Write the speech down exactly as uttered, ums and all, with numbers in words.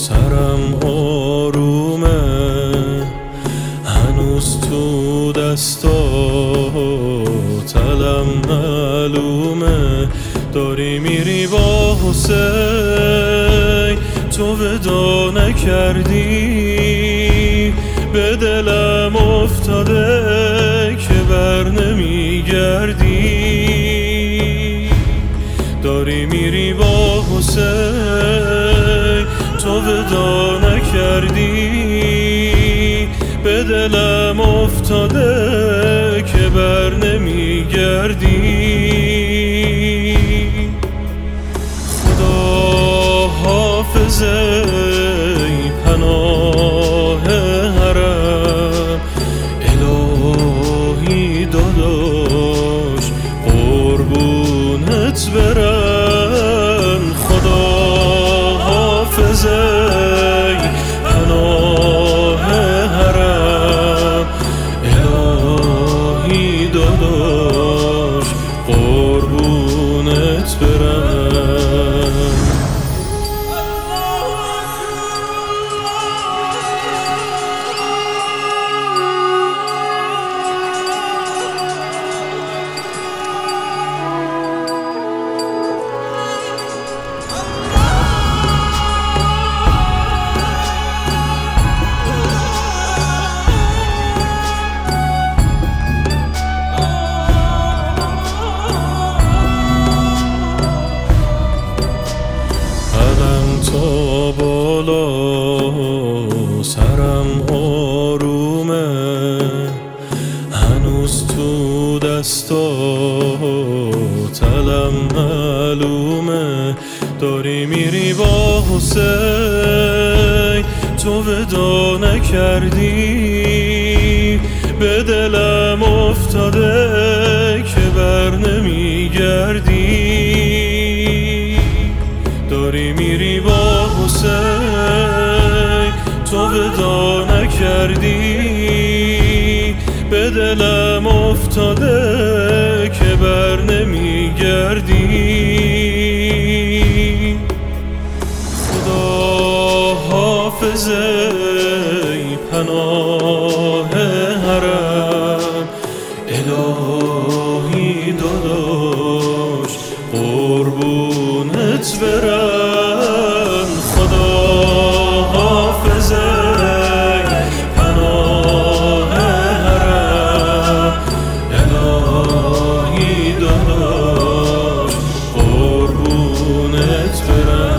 سرم آرومه، هنوز تو دستاتلم معلومه. داری میری با حسین، تو ودا نکردی، به دلم افتاده که بر نمیگردی. داری میری با حسین، تو ودا نکردی، به دلم افتاده که بر نمیگردی. خدا حافظه ای پناه حرم، الهی داداش قربونت برم. خدا حافظه ای پناه حرم، الهی داداش قربونت برم. تا بالا سرم آرومه، هنوز تو دستاتلم معلومه. داری میری با حسین، تو ودا نکردی، به دلم افتاده که بر نمیگردی. داری میری با حسین، تو ودا نکردی، به دلم افتاده که بر نمیگردی. خدا حافظه ای پناه حرم، الهی داداش قربونت برم. خدا حافظه ای پناه حرم، الهی داداش قربونت برم.